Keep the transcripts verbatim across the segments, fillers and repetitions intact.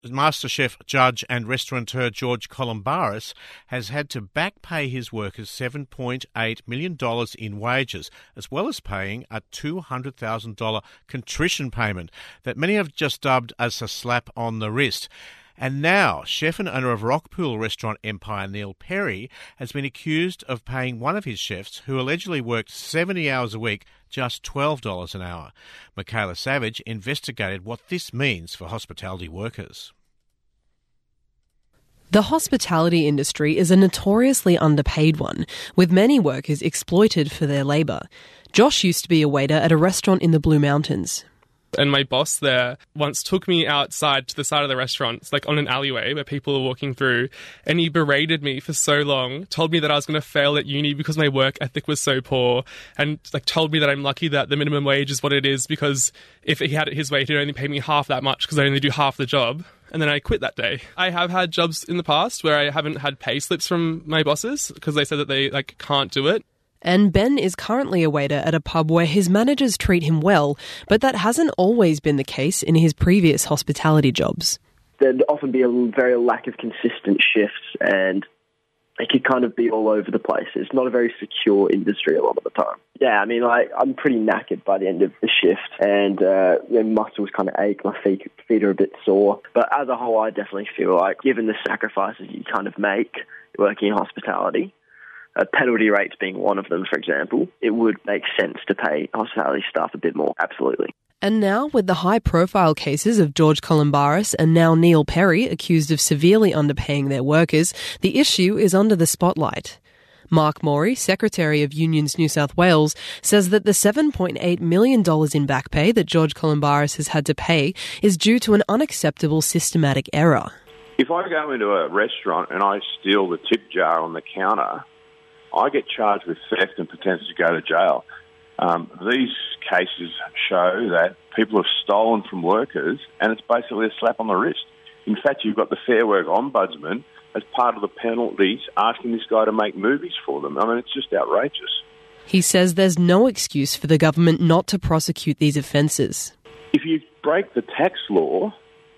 MasterChef judge and restaurateur George Calombaris has had to back pay his workers seven point eight million dollars in wages, as well as paying a two hundred thousand dollars contrition payment that many have just dubbed as a slap on the wrist. And now, chef and owner of Rockpool restaurant empire Neil Perry has been accused of paying one of his chefs, who allegedly worked seventy hours a week, just twelve dollars an hour. Michaela Savage investigated what this means for hospitality workers. The hospitality industry is a notoriously underpaid one, with many workers exploited for their labour. Josh used to be a waiter at a restaurant in the Blue Mountains. And my boss there once took me outside to the side of the restaurant, like on an alleyway where people were walking through, and he berated me for so long, told me that I was going to fail at uni because my work ethic was so poor, and like told me that I'm lucky that the minimum wage is what it is, because if he had it his way, he'd only pay me half that much because I only do half the job. And then I quit that day. I have had jobs in the past where I haven't had pay slips from my bosses because they said that they like can't do it. And Ben is currently a waiter at a pub where his managers treat him well, but that hasn't always been the case in his previous hospitality jobs. There'd often be a very lack of consistent shifts, and it could kind of be all over the place. It's not a very secure industry a lot of the time. Yeah, I mean, like, I'm pretty knackered by the end of the shift, and uh, you know, muscles kind of ache, my feet, feet are a bit sore. But as a whole, I definitely feel like, given the sacrifices you kind of make working in hospitality, Uh, penalty rates being one of them, for example, it would make sense to pay hospitality staff a bit more, absolutely. And now, with the high-profile cases of George Calombaris and now Neil Perry accused of severely underpaying their workers, the issue is under the spotlight. Mark Morey, Secretary of Unions New South Wales, says that the seven point eight million dollars in back pay that George Calombaris has had to pay is due to an unacceptable systematic error. If I go into a restaurant and I steal the tip jar on the counter, I get charged with theft and potentially go to jail. Um, these cases show that people have stolen from workers, and it's basically a slap on the wrist. In fact, you've got the Fair Work Ombudsman as part of the penalties asking this guy to make movies for them. I mean, it's just outrageous. He says there's no excuse for the government not to prosecute these offences. If you break the tax law,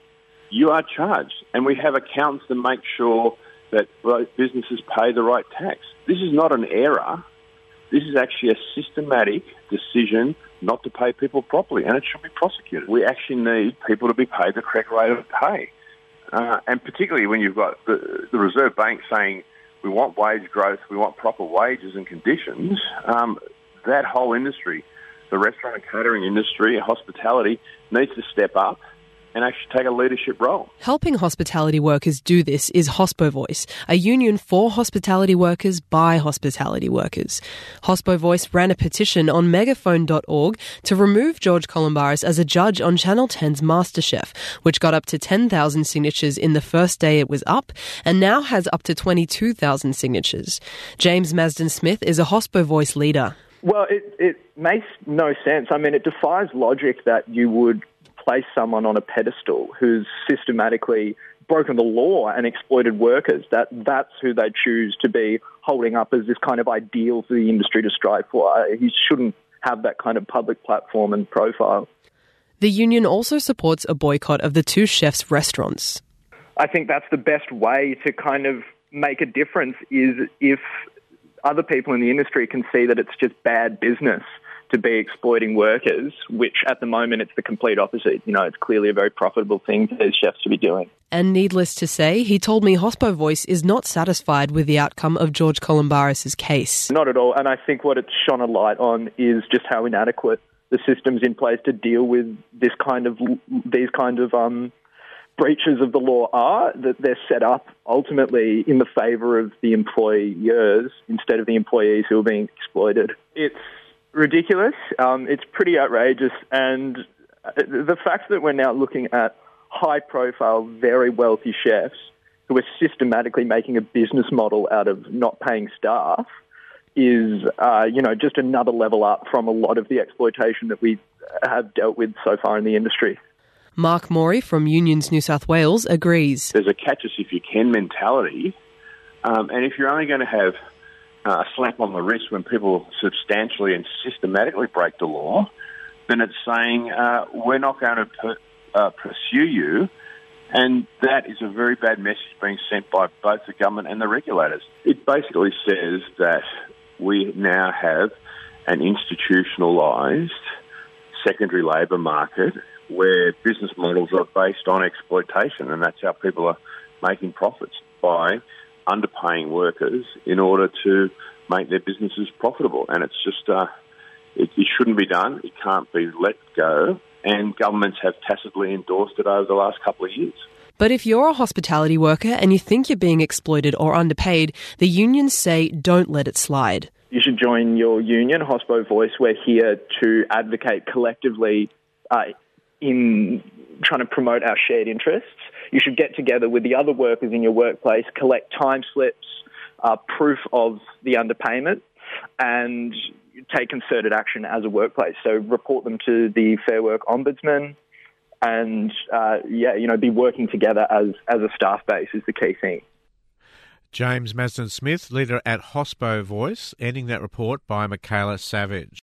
you are charged, and we have accountants to make sure that businesses pay the right tax. This is not an error. This is actually a systematic decision not to pay people properly, and it should be prosecuted. We actually need people to be paid the correct rate of pay. Uh, and particularly when you've got the, the Reserve Bank saying we want wage growth, we want proper wages and conditions, um, that whole industry, the restaurant and catering industry, hospitality, needs to step up and actually take a leadership role. Helping hospitality workers do this is HospoVoice, a union for hospitality workers by hospitality workers. HospoVoice ran a petition on megaphone dot org to remove George Calombaris as a judge on Channel ten's MasterChef, which got up to ten thousand signatures in the first day it was up, and now has up to twenty-two thousand signatures. James Masden-Smith is a HospoVoice leader. Well, it, it makes no sense. I mean, it defies logic that you would place someone on a pedestal who's systematically broken the law and exploited workers. That that's who they choose to be holding up as this kind of ideal for the industry to strive for. He shouldn't have that kind of public platform and profile. The union also supports a boycott of the two chefs' restaurants. I think that's the best way to kind of make a difference, is if other people in the industry can see that it's just bad business to be exploiting workers, which at the moment it's the complete opposite. You know, it's clearly a very profitable thing for these chefs to be doing. And needless to say, he told me HospoVoice is not satisfied with the outcome of George Calombaris' case. Not at all. And I think what it's shone a light on is just how inadequate the systems in place to deal with this kind of these kind of um, breaches of the law are, that they're set up ultimately in the favour of the employers instead of the employees who are being exploited. It's ridiculous. Um, it's pretty outrageous. And the fact that we're now looking at high-profile, very wealthy chefs who are systematically making a business model out of not paying staff is, uh, you know, just another level up from a lot of the exploitation that we have dealt with so far in the industry. Mark Morey from Unions New South Wales agrees. There's a catch-us-if-you-can mentality, um, and if you're only going to have uh, a slap on the wrist when people substantially and systematically break the law, then it's saying uh, we're not going to per- uh, pursue you And that is a very bad message being sent by both the government and the regulators. It basically says that we now have an institutionalised secondary labour market where business models are based on exploitation, and that's how people are making profits, by underpaying workers in order to make their businesses profitable. And it's just, uh, it, it shouldn't be done. It can't be let go. And governments have tacitly endorsed it over the last couple of years. But if you're a hospitality worker and you think you're being exploited or underpaid, the unions say don't let it slide. You should join your union, Hospo Voice. We're here to advocate collectively uh, in trying to promote our shared interests. You should get together with the other workers in your workplace, collect time slips, uh, proof of the underpayment, and take concerted action as a workplace. So report them to the Fair Work Ombudsman, and uh, yeah, you know, be working together as as a staff base is the key thing. James Marsden Smith, leader at Hospo Voice, ending that report by Michaela Savage.